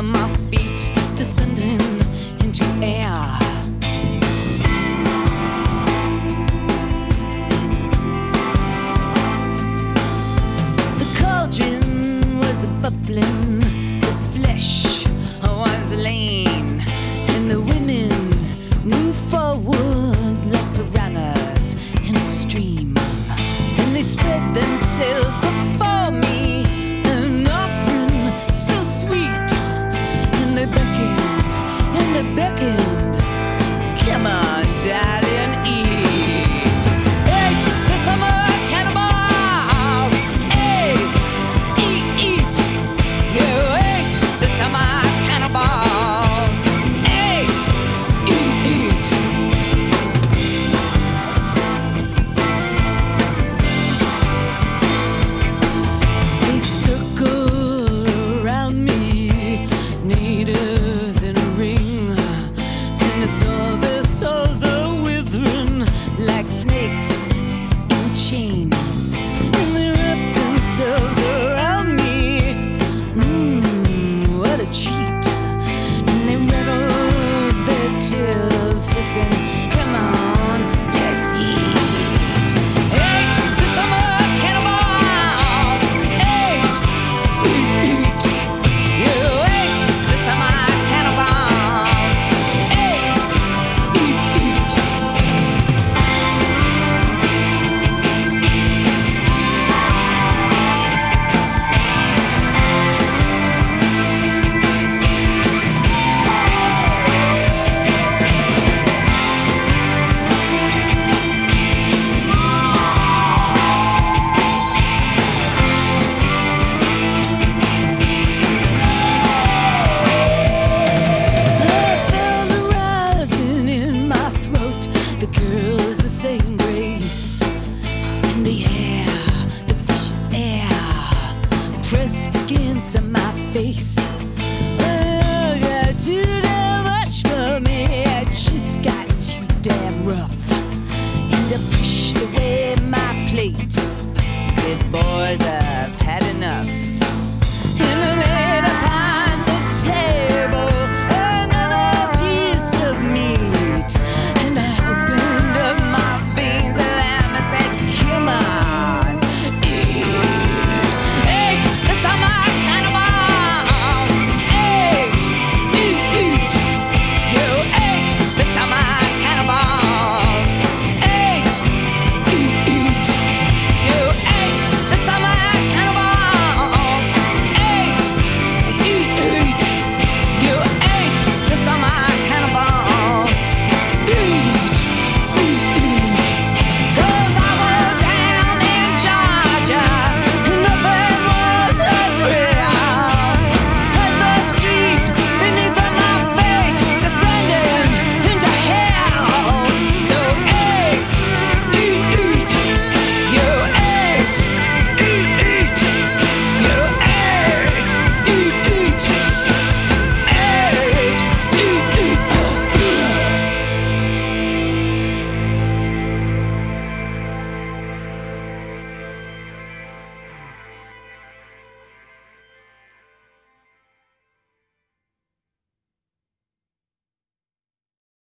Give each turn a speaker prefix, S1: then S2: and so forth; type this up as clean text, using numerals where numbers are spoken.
S1: of my feet descending into air. The cauldron was bubbling, the flesh was lean, and the women moved forward like piranhas in a stream, and they spread themselves before me, an offering so sweet, and they beckoned, come on, darling, eat. Eat the summer cannibals, eat. You ate the summer cannibals, eat. They circle around me, natives in a ring, and I saw their souls are withering like snakes in chains, and they wrap themselves around me. What a treat! And they rattle their tails, hissing, "Come on, let's eat." Eat the summer cannibals, eat. You ate the summer cannibals, eat. I felt the rising in my throat. The girls are saying grace in the air, the vicious air pressed against my face. Oh, got too damn much for me. I just got too damn rough, and I pushed away my plate. Said, boys,